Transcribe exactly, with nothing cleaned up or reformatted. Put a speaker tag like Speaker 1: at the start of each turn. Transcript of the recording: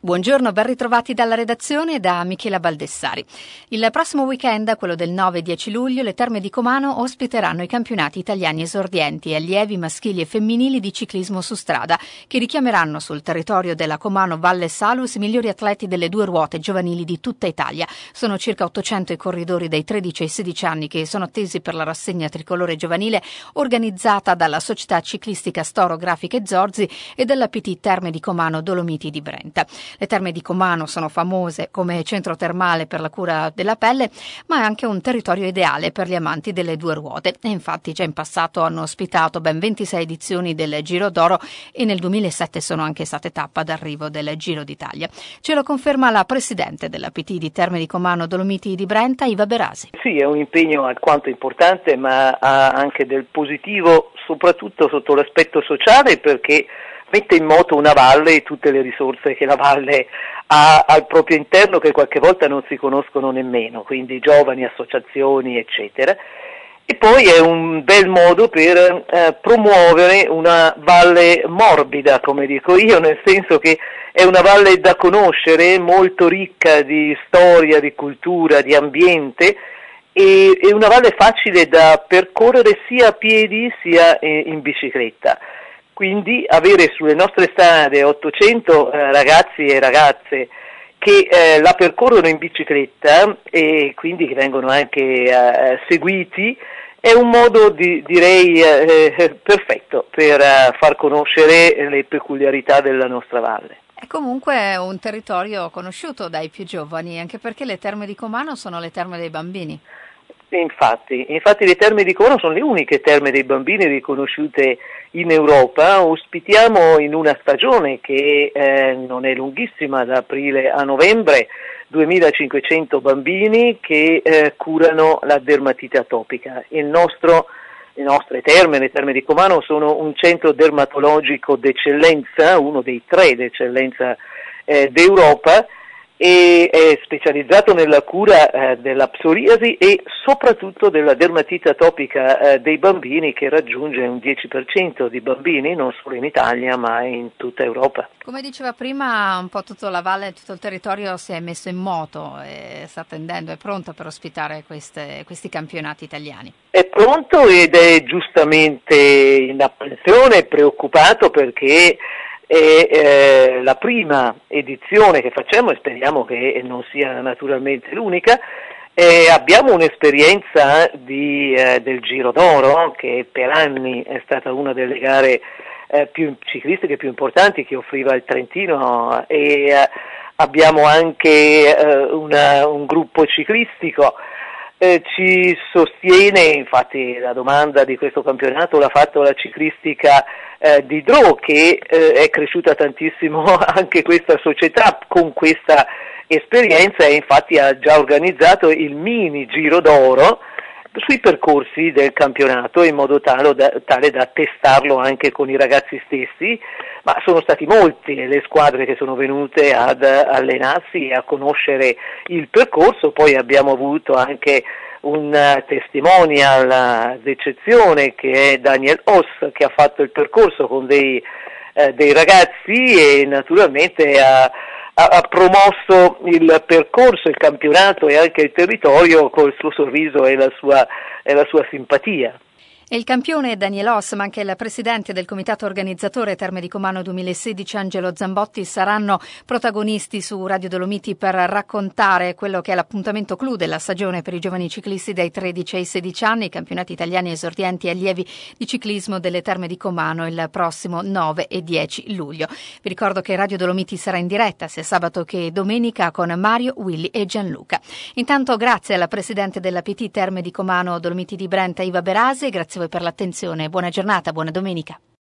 Speaker 1: Buongiorno, ben ritrovati dalla redazione da Michela Baldessari. Il prossimo weekend, quello del nove e dieci luglio, le Terme di Comano ospiteranno i campionati italiani esordienti e allievi maschili e femminili di ciclismo su strada, che richiameranno sul territorio della Comano Valle Salus i migliori atleti delle due ruote giovanili di tutta Italia. Sono circa ottocento i corridori dai tredici ai sedici anni che sono attesi per la rassegna tricolore giovanile organizzata dalla Società Ciclistica Storo Grafiche Zorzi e della P T Terme di Comano Dolomiti di Brenta. Le Terme di Comano sono famose come centro termale per la cura della pelle, ma è anche un territorio ideale per gli amanti delle due ruote. E infatti già in passato hanno ospitato ben ventisei edizioni del Giro d'Oro e nel duemilasette sono anche state tappa d'arrivo del Giro d'Italia. Ce lo conferma la presidente della P T di Terme di Comano Dolomiti di Brenta, Iva Berasi.
Speaker 2: Sì, è un impegno alquanto importante, ma ha anche del positivo, soprattutto sotto l'aspetto sociale, perché mette in moto una valle e tutte le risorse che la valle ha al proprio interno, che qualche volta non si conoscono nemmeno, quindi giovani, associazioni, eccetera. E poi è un bel modo per eh, promuovere una valle morbida, come dico io, nel senso che è una valle da conoscere, molto ricca di storia, di cultura, di ambiente, e è una valle facile da percorrere sia a piedi sia eh, in bicicletta. Quindi avere sulle nostre strade ottocento eh, ragazzi e ragazze che eh, la percorrono in bicicletta e quindi che vengono anche eh, seguiti è un modo, di, direi, eh, perfetto per eh, far conoscere le peculiarità della nostra valle.
Speaker 1: È comunque un territorio conosciuto dai più giovani, anche perché le Terme di Comano sono le terme dei bambini.
Speaker 2: Infatti, infatti le Terme di Comano sono le uniche terme dei bambini riconosciute in Europa. Ospitiamo in una stagione che eh, non è lunghissima, da aprile a novembre, duemilacinquecento bambini che eh, curano la dermatite atopica. Il nostro, le nostre terme, le Terme di Comano, sono un centro dermatologico d'eccellenza, uno dei tre d'eccellenza eh, d'Europa, e è specializzato nella cura eh, della psoriasi e soprattutto della dermatite atopica eh, dei bambini, che raggiunge un dieci per cento di bambini non solo in Italia ma in tutta Europa.
Speaker 1: Come diceva prima, un po' tutta la valle, tutto il territorio si è messo in moto e sta tendendo, è pronto per ospitare queste, questi campionati italiani.
Speaker 2: È pronto ed è giustamente in apprensione, preoccupato, perché è eh, la prima edizione che facciamo e speriamo che non sia naturalmente l'unica. Eh, abbiamo un'esperienza di, eh, del Giro d'Oro, che per anni è stata una delle gare eh, più ciclistiche più importanti che offriva il Trentino, e eh, abbiamo anche eh, una, un gruppo ciclistico. Eh, ci sostiene, infatti la domanda di questo campionato l'ha fatto la ciclistica eh, di Dro, che eh, è cresciuta tantissimo anche questa società con questa esperienza, e infatti ha già organizzato il mini Giro d'Oro sui percorsi del campionato, in modo tale da, tale da testarlo anche con i ragazzi stessi, ma sono stati molti le squadre che sono venute ad allenarsi e a conoscere il percorso. Poi abbiamo avuto anche un testimonial d'eccezione, che è Daniel Oss, che ha fatto il percorso con dei, eh, dei ragazzi e naturalmente ha ha promosso il percorso, il campionato e anche il territorio col suo sorriso e la sua, e la sua simpatia.
Speaker 1: E il campione è Daniel Oss, ma anche il presidente del comitato organizzatore Terme di Comano duemilasedici, Angelo Zambotti, saranno protagonisti su Radio Dolomiti per raccontare quello che è l'appuntamento clou della stagione per i giovani ciclisti dai tredici ai sedici anni, i campionati italiani esordienti e allievi di ciclismo delle Terme di Comano il prossimo nove e dieci luglio. Vi ricordo che Radio Dolomiti sarà in diretta sia sabato che domenica con Mario, Willy e Gianluca. Intanto grazie alla presidente della P T Terme di Comano Dolomiti di Brenta, Iva Berasi, grazie a voi per l'attenzione, buona giornata, buona domenica.